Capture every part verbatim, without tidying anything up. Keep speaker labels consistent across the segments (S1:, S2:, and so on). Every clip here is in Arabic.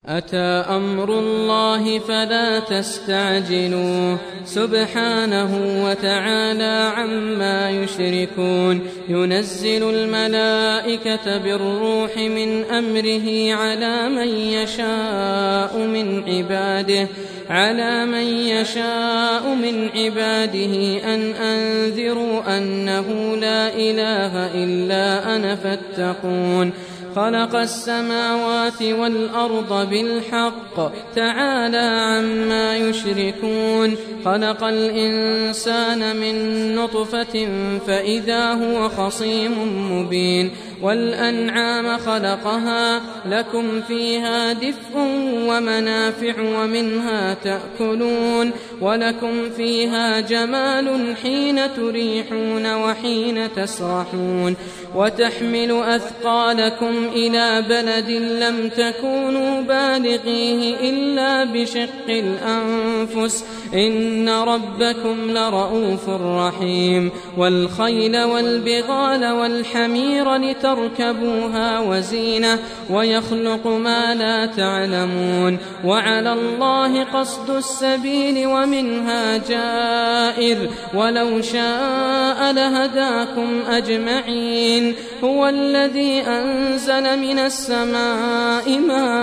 S1: أتى أمر الله فلا تستعجلوه سبحانه وتعالى عما يشركون ينزل الملائكة بالروح من أمره على من يشاء من عباده على من يشاء من عباده أن أنذروا أنه لا إله إلا أنا فاتقون خلق السماوات والأرض بالحق تعالى عما يشركون خلق الإنسان من نطفة فإذا هو خصيم مبين والأنعام خلقها لكم فيها دفء ومنافع ومنها تأكلون ولكم فيها جمال حين تريحون وحين تسرحون وتحمل أثقالكم إلى بلد لم تكونوا بالغيه إلا بشق الأنفس إن ربكم لرؤوف رحيم والخيل والبغال والحمير لتركبوها وزينة ويخلق ما لا تعلمون وعلى الله قصد السبيل ومنها جائر ولو شاء لهداكم أجمعين هو الذي أنزل من السماء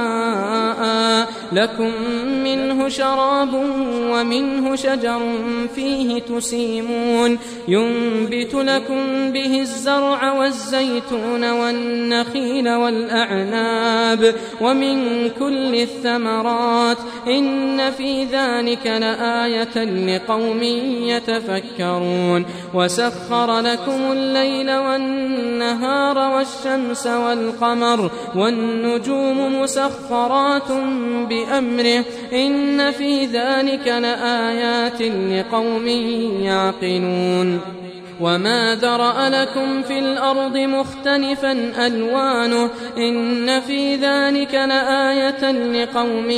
S1: ماء لكم منه شراب ومنه شجر فيه تسيمون ينبت لكم به الزرع والزيتون والنخيل والأعناب ومن كل الثمرات إن في ذلك لآية لقوم يتفكرون وسخر لكم الليل والنهار والشمس والقمر والنجوم مسخرات بأمره إن في ذلك لآيات لقوم يعقلون وما ذرأ لكم في الأرض مختلفا ألوانه إن في ذلك لآية لقوم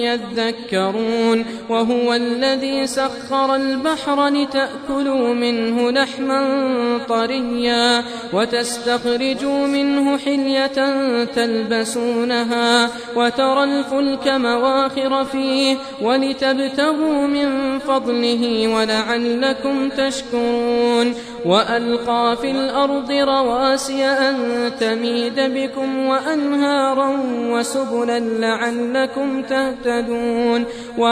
S1: يذكرون وهو الذي سخر البحر لتأكلوا منه لحما طريا وتستخرجوا منه حلية تلبسونها وترى الفلك مواخر فيه ولتبتغوا من فضله ولعلكم تشكرون وألقى في الأرض رواسي أن تميد بكم وأنهارا وسبلا لعلكم تهتدون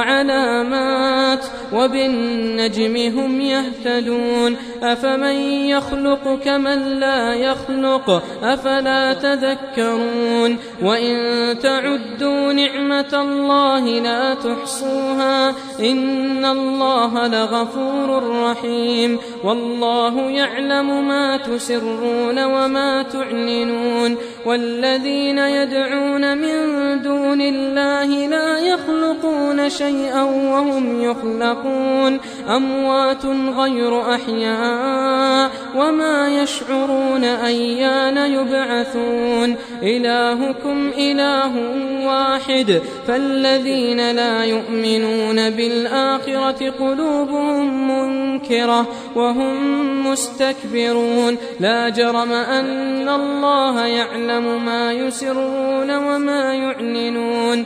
S1: وعلامات وبالنجم هم يهتدون أفمن يخلق كمن لا يخلق أفلا تذكرون وإن تعدوا نعمة الله لا تحصوها إن الله لغفور رحيم والله يعلم ما تسرون وما تعلنون والذين يدعون من دون الله لا يخلقون شيئا وهم يخلقون أموات غير أحياء وما يشعرون أيان يبعثون إلهكم إله واحد فالذين لا يؤمنون بالآخرة قلوبهم منكرة وهم مستكبرون لا جرم أن الله يعلم ما يسرون وما يعلنون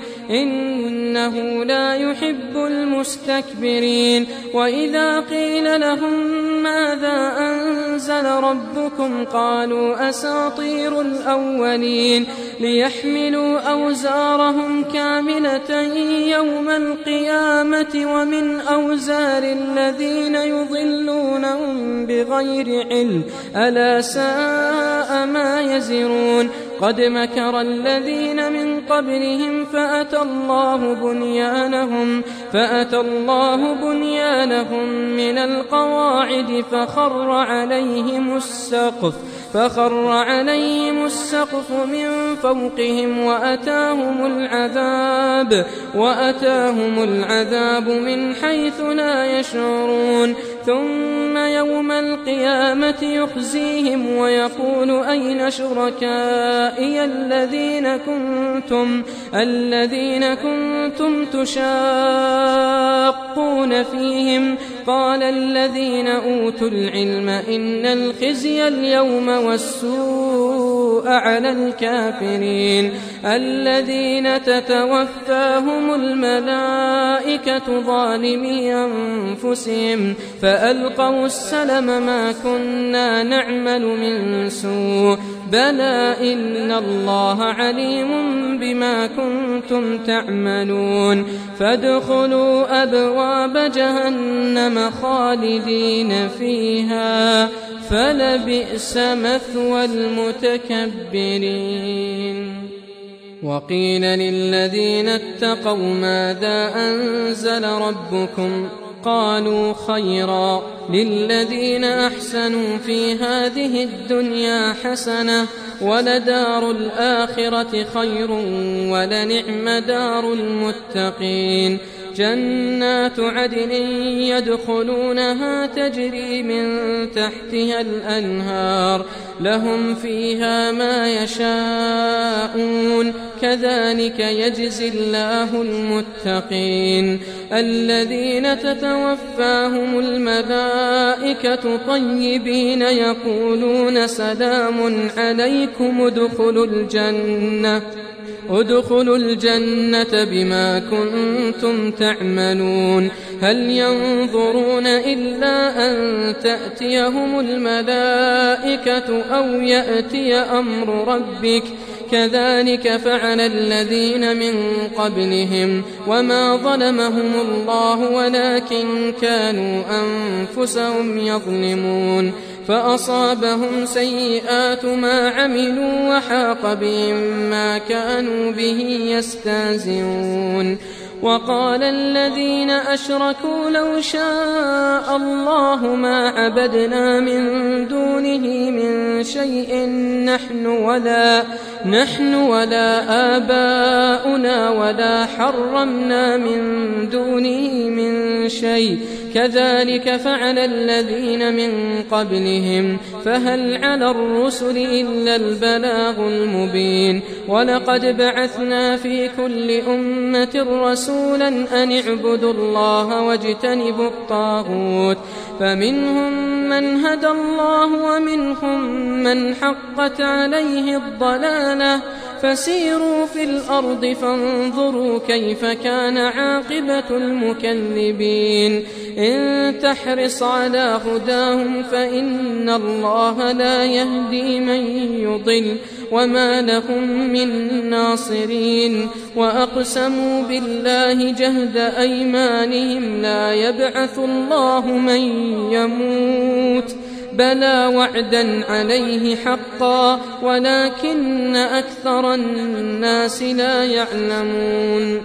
S1: إنه لا يحب المستكبرين وإذا قيل لهم ماذا أنزل ربكم قالوا أساطير الأولين ليحملوا أوزارهم كاملة يوم القيامة ومن أوزار الذين يضلونهم بغير علم ألا ساء ما يزرون قد مكر الذين من قبلهم فأتى الله بنيانهم فأتى الله بنيانهم من القواعد فخر عليهم السقف فخر عليهم السقف من فوقهم وأتاهم العذاب وأتاهم العذاب من حيث لا يشعرون ثم يوم القيامة يخزيهم ويقول أين شركائي الذين كنتم الذين كنتم تشاقون فيهم قال الذين أوتوا العلم إن الخزي اليوم والسوء السوء على الكافرين الذين تتوفاهم الملائكة ظالمي أنفسهم فألقوا السلم ما كنا نعمل من سوء بلى إن الله عليم بما كنتم تعملون فادخلوا أبواب جهنم خالدين فيها فلبئس مثوى المتكبرين. وقيل للذين اتقوا ماذا أنزل ربكم قالوا خيرا للذين أحسنوا في هذه الدنيا حسنة ولدار الآخرة خير ولنعم دار المتقين جنات عدن يدخلونها تجري من تحتها الأنهار لهم فيها ما يشاءون كذلك يجزي الله المتقين الذين تتوفاهم الملائكة طيبين يقولون سلام عليكم ادخلوا الجنة ادخلوا الجنة بما كنتم تعملون هل ينظرون إلا أن تأتيهم الملائكة أو يأتي أمر ربك كذلك فعل الذين من قبلهم وما ظلمهم الله ولكن كانوا أنفسهم يظلمون فأصابهم سيئات ما عملوا وحاق بهم ما كانوا به يستهزئون وقال الذين أشركوا لو شاء الله ما عبدنا من دونه من شيء نحن ولا نحن ولا آباؤنا ولا حرمنا من دونه من شيء كذلك فعل الذين من قبلهم فهل على الرسل إلا البلاغ المبين ولقد بعثنا في كل أمة رسولا أن اعبدوا الله واجتنبوا الطاغوت فمنهم من هدى الله ومنهم من حقت عليه الضلالة فسيروا في الأرض فانظروا كيف كان عاقبة المكذبين إن تحرص على هداهم فإن الله لا يهدي من يضل وما لهم من ناصرين وأقسموا بالله جهد أيمانهم لا يبعث الله من يموت بلى وعدا عليه حقا ولكن أكثر الناس لا يعلمون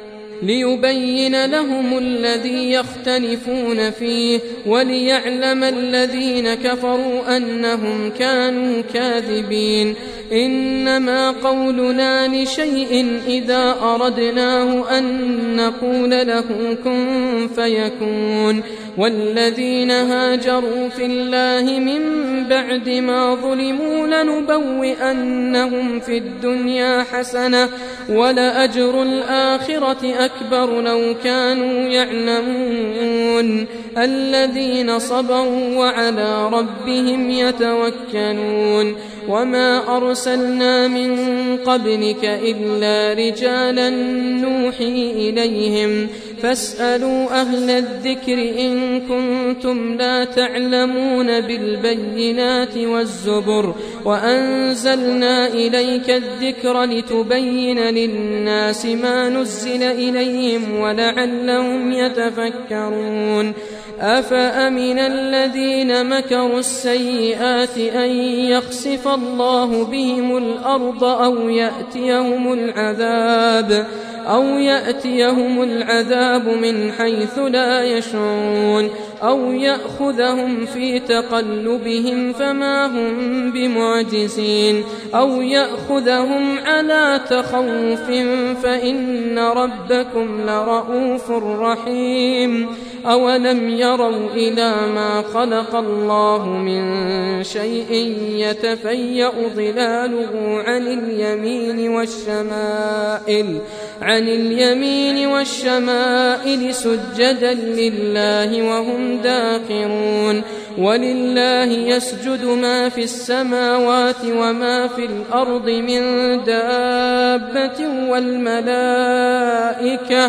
S1: ليبين لهم الذي يختلفون فيه وليعلم الذين كفروا أنهم كانوا كاذبين إنما قولنا لشيء إذا أردناه أن نقول له كن فيكون والذين هاجروا في الله من بعد ما ظلموا لنبوئنهم في الدنيا حسنة ولأجر الآخرة أكبر لو كانوا يعلمون الذين صبروا وعلى ربهم يتوكلون وما أرسلنا من قبلك إلا رجالا نوحي إليهم فاسألوا أهل الذكر إن كنتم لا تعلمون بالبينات والزبر وأنزلنا إليك الذكر لتبين للناس ما نزل إليهم ولعلهم يتفكرون أفأمن الذين مكروا السيئات أن يخسف الله بهم الأرض أو يأتيهم العذاب أو يأتيهم العذاب من حيث لا يشعرون أو يأخذهم في تقلبهم فما هم بمعجزين أو يأخذهم على تخوف فإن ربكم لرؤوف رحيم أولم يروا إلى ما خلق الله من شيء يتفيأ ظلاله عن اليمين والشمائل عن اليمين والشمائل سجدا لله وهم داخرون ولله يسجد ما في السماوات وما في الأرض من دابة والملائكة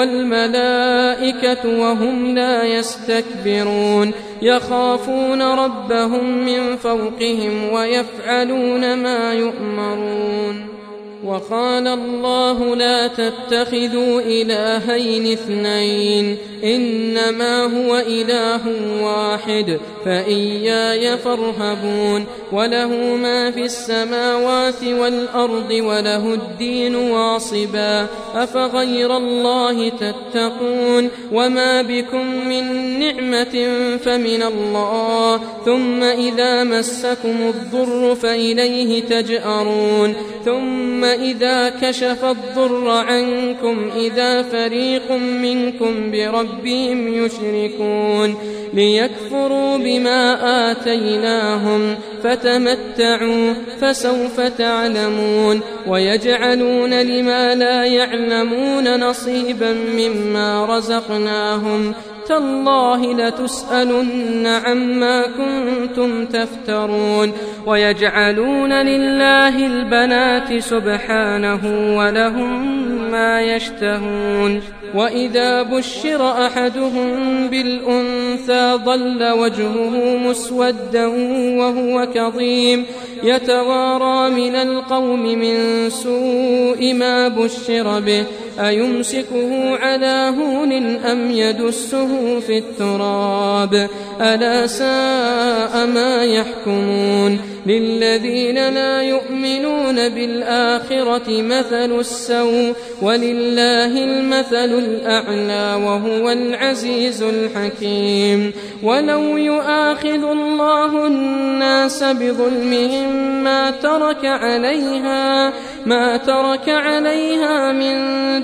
S1: والملائكة وهم لا يستكبرون يخافون ربهم من فوقهم ويفعلون ما يؤمرون. وقال الله لا تتخذوا إلهين اثنين إنما هو إله واحد فإياي فارهبون وله ما في السماوات والأرض وله الدين واصبا أفغير الله تتقون وما بكم من نعمة فمن الله ثم إذا مسكم الضر فإليه تجأرون ثم إذا كشف الضر عنكم إذا فريق منكم بربهم يشركون ليكفروا بما آتيناهم فتمتعوا فسوف تعلمون ويجعلون لما لا يعلمون نصيبا مما رزقناهم تالله لتسألن عما كنتم تفترون ويجعلون لله البنات سبحانه ولهم ما يشتهون وإذا بشر أحدهم بالأنثى ظل وجهه مسودا وهو كظيم يتوارى من القوم من سوء ما بشر به أيمسكه على هون أم يدسه في التراب ألا ساء ما يحكمون للذين لا يؤمنون بالآخرة مثل السوء ولله المثل الأعلى وهو العزيز الحكيم ولو يؤاخذ الله الناس بظلمهم ما ترك عليها ما ترك عليها من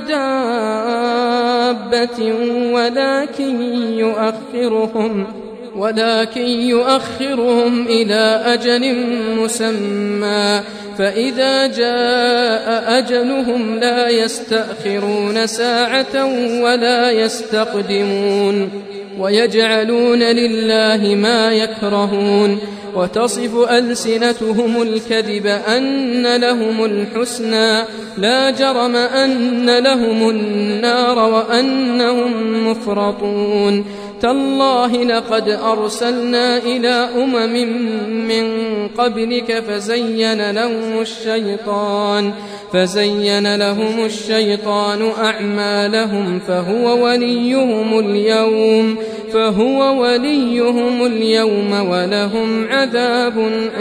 S1: دابة ولكن يؤخرهم ولكن يؤخرهم إلى أجل مسمى فإذا جاء أجلهم لا يستأخرون ساعة ولا يستقدمون ويجعلون لله ما يكرهون وتصف ألسنتهم الكذب أن لهم الحسنى لا جرم أن لهم النار وأنهم مفرطون تالله لقد أرسلنا إلى أمم من قبلك فزين لهم الشيطان فزين لهم الشيطان أعمالهم فهو وليهم اليوم فهو وليهم اليوم ولهم عذاب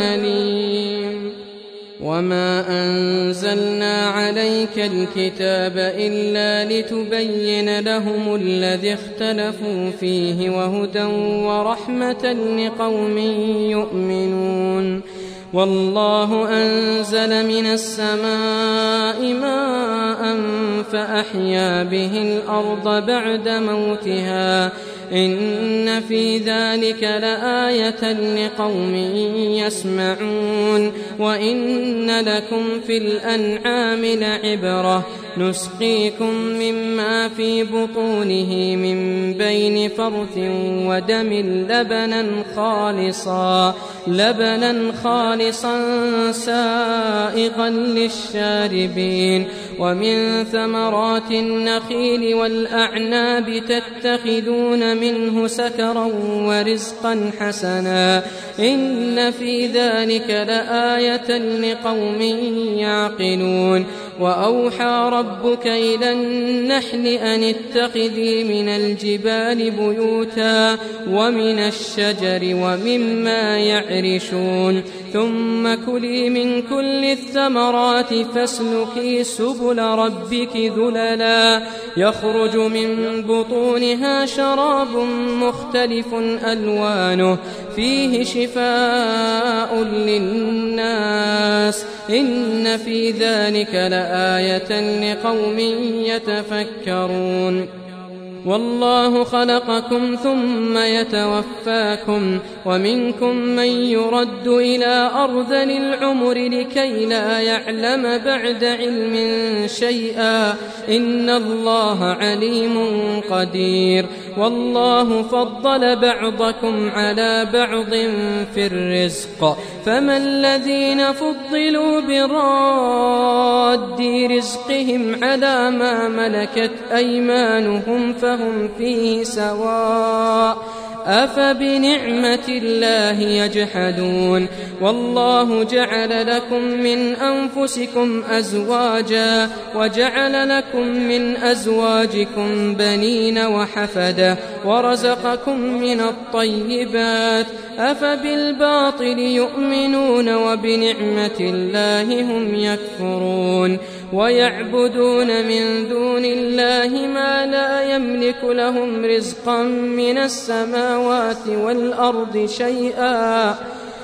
S1: أليم. وما أنزلنا عليك الكتاب إلا لتبين لهم الذي اختلفوا فيه وهدى ورحمة لقوم يؤمنون. والله أنزل من السماء ماء فأحيا به الأرض بعد موتها إن في ذلك لآية لقوم يسمعون. وإن لكم في الأنعام لعبرة نسقيكم مما في بطونه من بين فرث ودم لبنا خالصا لبنا خالصا سائغا للشاربين. ومن ثمرات النخيل والأعناب تتخذون منه سكرا ورزقا حسنا إن في ذلك لآية لقوم يعقلون. وأوحى ربك إلى النحل أن اتخذي من الجبال بيوتا ومن الشجر ومما يعرشون ثم كلي من كل الثمرات فاسلكي سبل ربك ذللا يخرج من بطونها شراب مختلف ألوانه فيه شفاء للناس إن في ذلك لآية لقوم يتفكرون. والله خلقكم ثم يتوفاكم ومنكم من يرد إلى أرذل العمر لكي لا يعلم بعد علم شيئا إن الله عليم قدير والله فضل بعضكم على بعض في الرزق فما الذين فضلوا براد رزقهم على ما ملكت أيمانهم فهم فيه سواء أفبنعمة الله يجحدون والله جعل لكم من أنفسكم أزواجا وجعل لكم من أزواجكم بنين وحفدة ورزقكم من الطيبات أفبالباطل يؤمنون وبنعمة الله هم يكفرون ويعبدون من دون الله ما لا يملك لهم رزقا من السماوات والأرض شيئا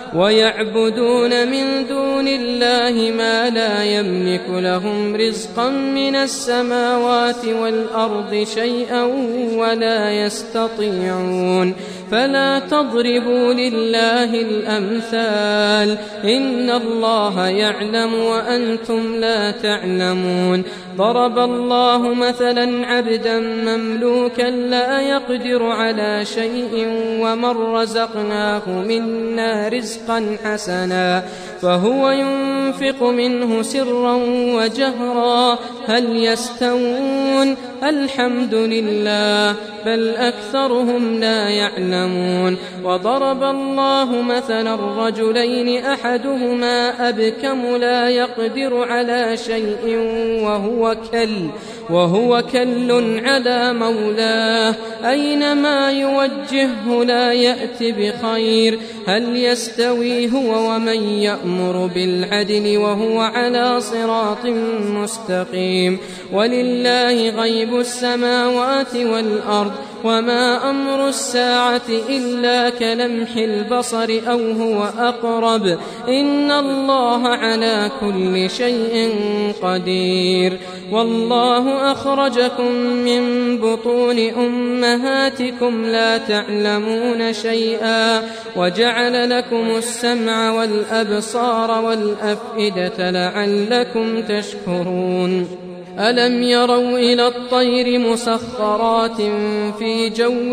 S1: ويعبدون من دون الله ما لا يملك لهم رزقا من السماوات والأرض شيئا ولا يستطيعون فلا تضربوا لله الأمثال إن الله يعلم وأنتم لا تعلمون ضرب الله مثلا عبدا مملوكا لا يقدر على شيء ومن رزقناه منا رزقا حسنا فهو ينفق منه سرا وجهرا هل يستوون الحمد لله بل أكثرهم لا يعلمون وضرب الله مثلا الرجلين أحدهما أبكم لا يقدر على شيء وهو كل وهو كل على مولاه أينما يوجهه لا يأت بخير هل يستوي هو ومن يأمر بالعدل وهو على صراط مستقيم ولله غيب السماوات والأرض وما أمر الساعة إلا كلمح البصر أو هو أقرب إن الله على كل شيء قدير والله أخرجكم من بطون أمهاتكم لا تعلمون شيئا وجعل لكم السمع والأبصار والأفئدة لعلكم تشكرون ألم يروا إلى الطير مسخرات في جو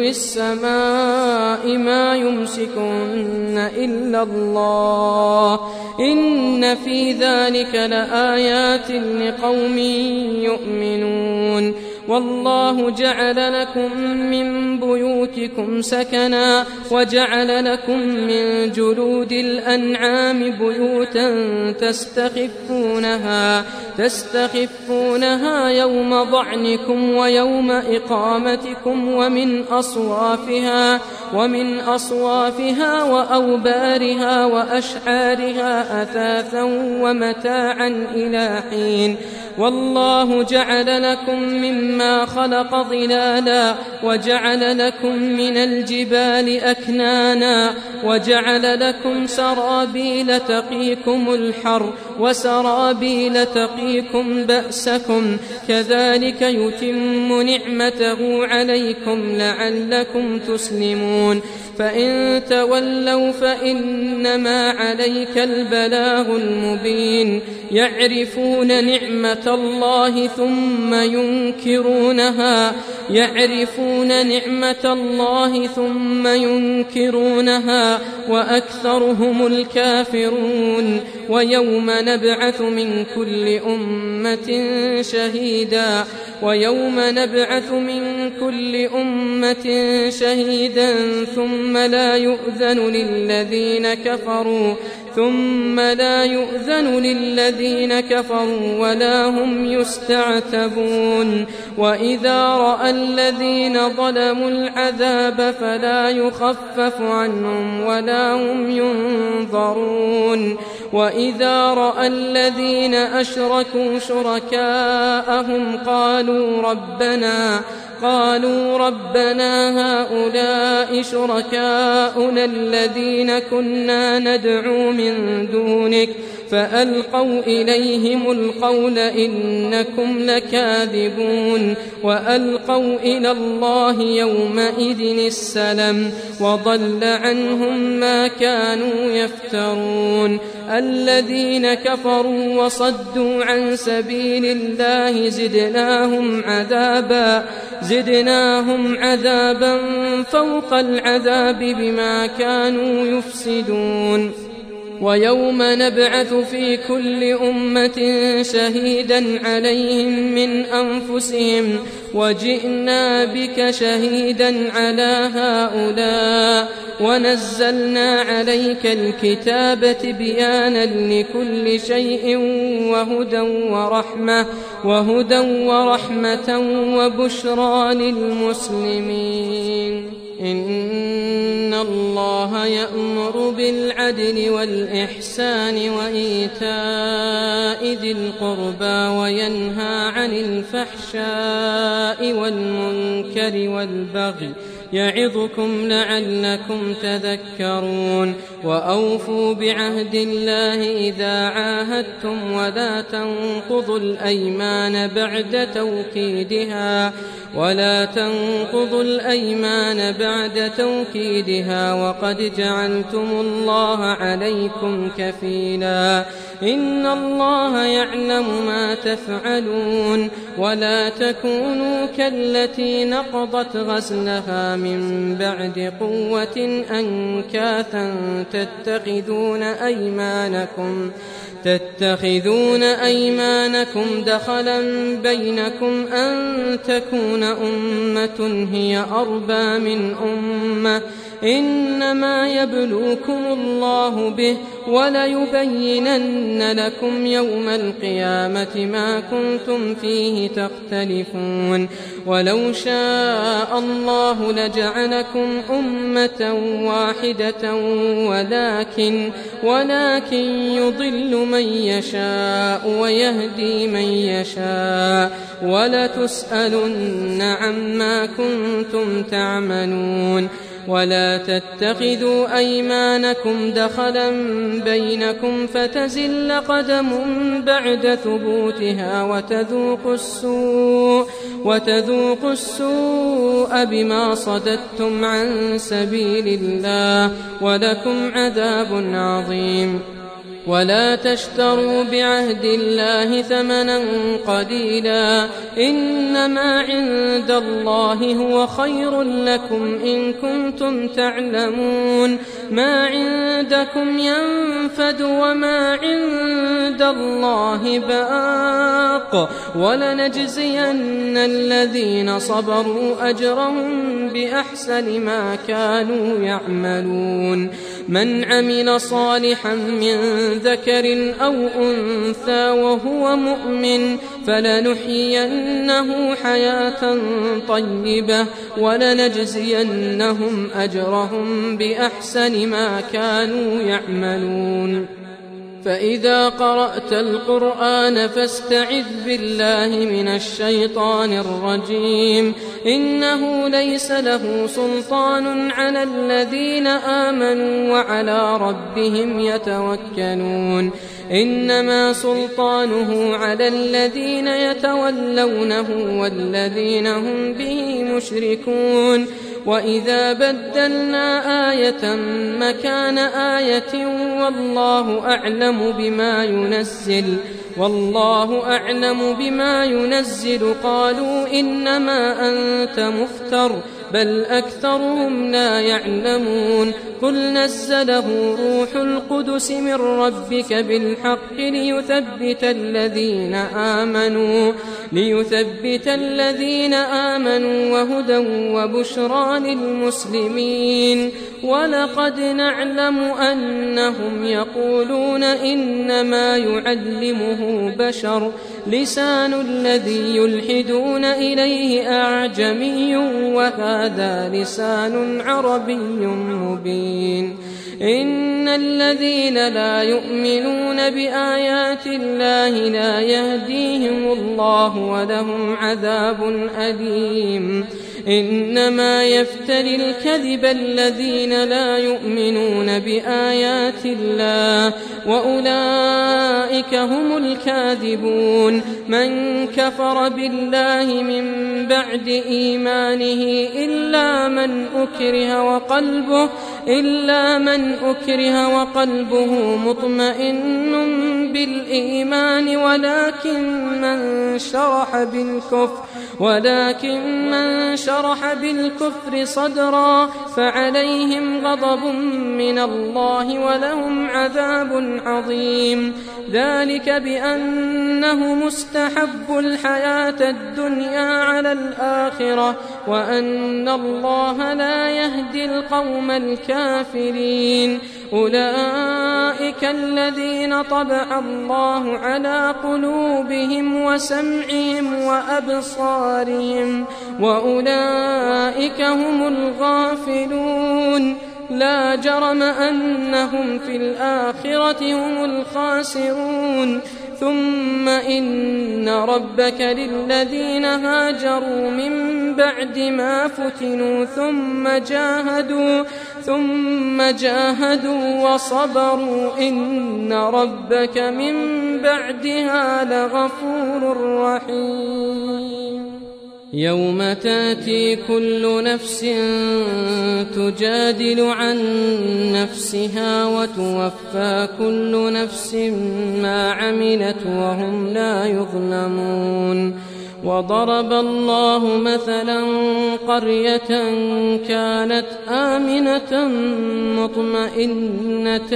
S1: السماء ما يمسكن إلا الله إن في ذلك لآيات لقوم يؤمنون والله جعل لكم من بيوتكم سكنا وجعل لكم من جلود الأنعام بيوتا تستخفونها تستخفونها يوم ضعنكم ويوم إقامتكم ومن أصوافها ومن أصوافها وأوبارها وأشعارها أثاثا ومتاعا إلى حين والله جعل لكم مما خلق ظلالا وجعل لكم من الجبال أكنانا وجعل لكم سرابيل تقيكم الحر وسرابيل تقيكم بأسكم كذلك يتم نعمته عليكم لعلكم تسلمون فإن تولوا فإنما عليك البلاغ المبين يعرفون نعمة الله ثم ينكرونها يعرفون نعمة الله ثم ينكرونها وأكثرهم الكافرون ويوم نبعث من كل أمة شهيدا ويوم نبعث من كل أمة شهيدا ثم لا يؤذن للذين كفروا ثم لا يؤذن للذين كفروا ولا هم يستعتبون وإذا رأى الذين ظلموا العذاب فلا يخفف عنهم ولا هم ينظرون وإذا رأى الذين أشركوا شركاءهم قالوا ربنا قالوا ربنا هؤلاء شركاؤنا الذين كنا ندعو من دونك فألقوا إليهم القول إنكم لكاذبون وألقوا إلى الله يومئذ السلم وضل عنهم ما كانوا يفترون الذين كفروا وصدوا عن سبيل الله زدناهم عذابا زدناهم عذابا فوق العذاب بما كانوا يفسدون ويوم نبعث في كل أمة شهيدا عليهم من أنفسهم وجئنا بك شهيدا على هؤلاء ونزلنا عليك الكتاب تبيانا لكل شيء وهدى ورحمة وهدى ورحمة وبشرى للمسلمين إن الله يأمر بالعدل والإحسان وإيتاء ذي القربى وينهى عن الفحشاء والمنكر والبغي يعظكم لعلكم تذكرون وأوفوا بعهد الله إذا عاهدتم ولا تنقضوا الأيمان بعد توكيدها ولا تنقضوا الأيمان بعد توكيدها وقد جعلتم الله عليكم كفيلا إن الله يعلم ما تفعلون ولا تكونوا كالتي نقضت غزلها من بعد قوة أنكاثا تتخذون أيمانكم تتخذون أيمانكم دخلا بينكم أن تكون أمة هي أربى من أمة إنما يبلوكم الله به وليبينن لكم يوم القيامة ما كنتم فيه تختلفون ولو شاء الله لجعلكم أمة واحدة ولكن ولكن يضل من يشاء ويهدي من يشاء ولتسألن عما كنتم تعملون ولا تتخذوا أيمانكم دخلا بينكم فتزل قدم بعد ثبوتها وتذوقوا السوء وتذوقوا السوء بما صددتم عن سبيل الله ولكم عذاب عظيم ولا تشتروا بعهد الله ثمنا قليلا إنما عند الله هو خير لكم إن كنتم تعلمون ما عندكم ينفد وما عند الله باق ولنجزين الذين صبروا أجرهم بأحسن ما كانوا يعملون من عمل صالحا من ذكر أو أنثى وهو مؤمن فلنحيينه حياة طيبة ولنجزينهم أجرهم بأحسن ما كانوا يعملون فإذا قرأت القرآن فاستعذ بالله من الشيطان الرجيم إنه ليس له سلطان على الذين آمنوا وعلى ربهم يتوكلون إنما سلطانه على الذين يتولونه والذين هم به مشركون وإذا بدلنا آية مكان آية والله أعلم بما ينزل والله أعلم بما ينزل قالوا إنما أنت مفتر بل أكثرهم لا يعلمون قل نزله روح القدس من ربك بالحق ليثبت الذين آمنوا ليثبت الذين آمنوا وهدى وبشرى للمسلمين ولقد نعلم أنهم يقولون إنما يعلمه بشر لسان الذي يلحدون إليه أعجمي وهذا لسان عربي مبين إن الذين لا يؤمنون بآيات الله لا يهديهم الله ولهم عذاب أليم إنما يفتري الكذب الذين لا يؤمنون بآيات الله وأولئك هم الكاذبون من كفر بالله من بعد إيمانه إلا من أكره وقلبه إلا من أكره وقلبه مطمئن بالإيمان ولكن من شرح بالكفر ولكن من شرح بالكفر صدرا فعليهم غضب من الله ولهم عذاب عظيم ذلك بأنه مستحب الحياة الدنيا على الآخرة وأن الله لا يهدي القوم الكافرين أولئك الذين طبع الله على قلوبهم وسمعهم وأبصارهم وأولئك هم الغافلون لا جرم أنهم في الآخرة هم الخاسرون ثم إن ربك للذين هاجروا من بعد ما فتنوا ثم جاهدوا ثم جاهدوا وصبروا إن ربك من بعدها لغفور رحيم يوم تأتي كل نفس تجادل عن نفسها وتوفى كل نفس ما عملت وهم لا يظلمون وضرب الله مثلا قرية كانت آمنة مطمئنة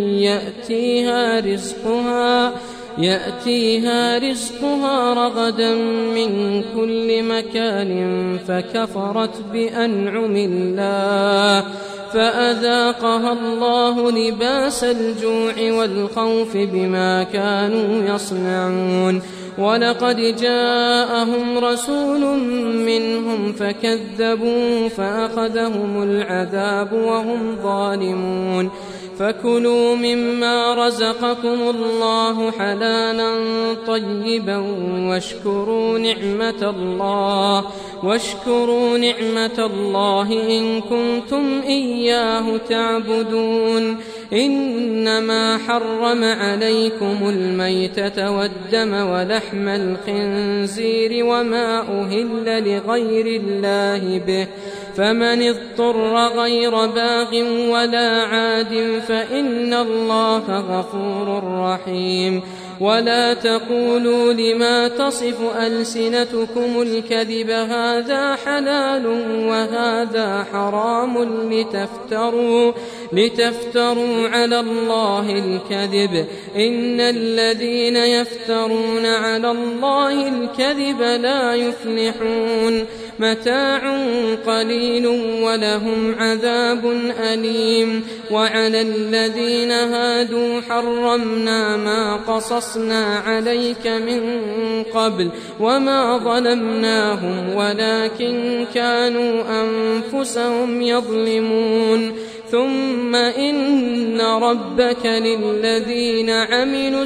S1: يأتيها رزقها يأتيها رزقها رغدا من كل مكان فكفرت بأنعم الله فأذاقها الله لباس الجوع والخوف بما كانوا يصنعون ولقد جاءهم رسول منهم فكذبوا فأخذهم العذاب وهم ظالمون فكلوا مما رزقكم الله حلالا طيبا واشكروا نعمة الله واشكروا نعمة الله إن كنتم إياه تعبدون إنما حرم عليكم الميتة والدم ولحم الخنزير وما أهل لغير الله به فمن اضطر غير باغ ولا عاد فإن الله غفور رحيم ولا تقولوا لما تصف ألسنتكم الكذب هذا حلال وهذا حرام لتفتروا لتفتروا على الله الكذب إن الذين يفترون على الله الكذب لا يفلحون متاع قليل ولهم عذاب أليم وعلى الذين هادوا حرمنا ما قصصنا عليك من قبل وما ظلمناهم ولكن كانوا أنفسهم يظلمون ثم إن ربك للذين عملوا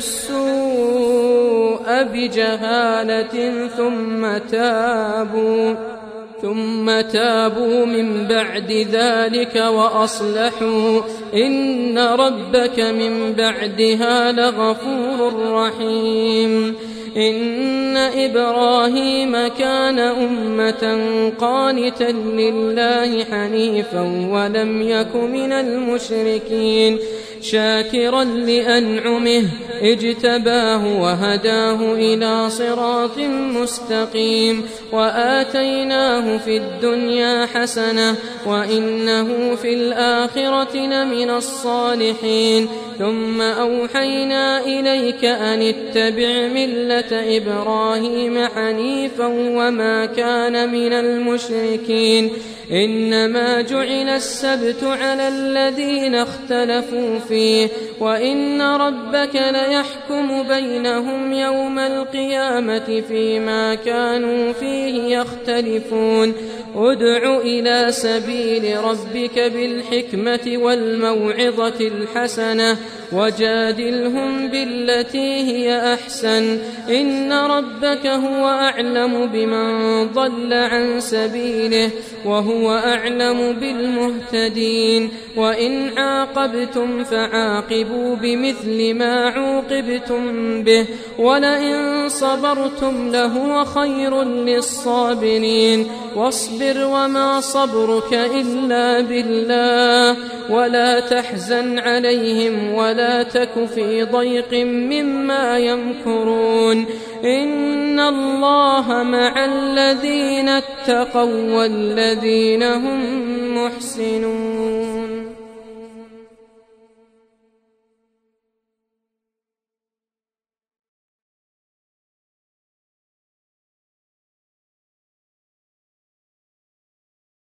S1: السوء بجهالة ثم تابوا ثم تابوا من بعد ذلك وأصلحوا إن ربك من بعدها لغفور رحيم إن إبراهيم كان أمة قانتا لله حنيفا ولم يك من المشركين شاكرا لأنعمه اجتباه وهداه إلى صراط مستقيم وآتيناه في الدنيا حسنة وإنه في الآخرة لمن الصالحين ثم أوحينا إليك أن اتبع ملة إبراهيم حنيفا وما كان من المشركين إنما جعل السبت على الذين اختلفوا فيه وإن ربك يحكم بينهم يوم القيامة فيما كانوا فيه يختلفون ادع إلى سبيل ربك بالحكمة والموعظة الحسنة وجادلهم بالتي هي أحسن إن ربك هو أعلم بمن ضل عن سبيله وهو أعلم بالمهتدين وإن عاقبتم فعاقبوا بمثل ما عوقبتم به ولئن صبرتم لهو خير للصابرين واصبر وما صبرك إلا بالله ولا تحزن عليهم ولا تك في ضيق مما يمكرون إن الله مع الذين اتقوا والذين هم محسنون.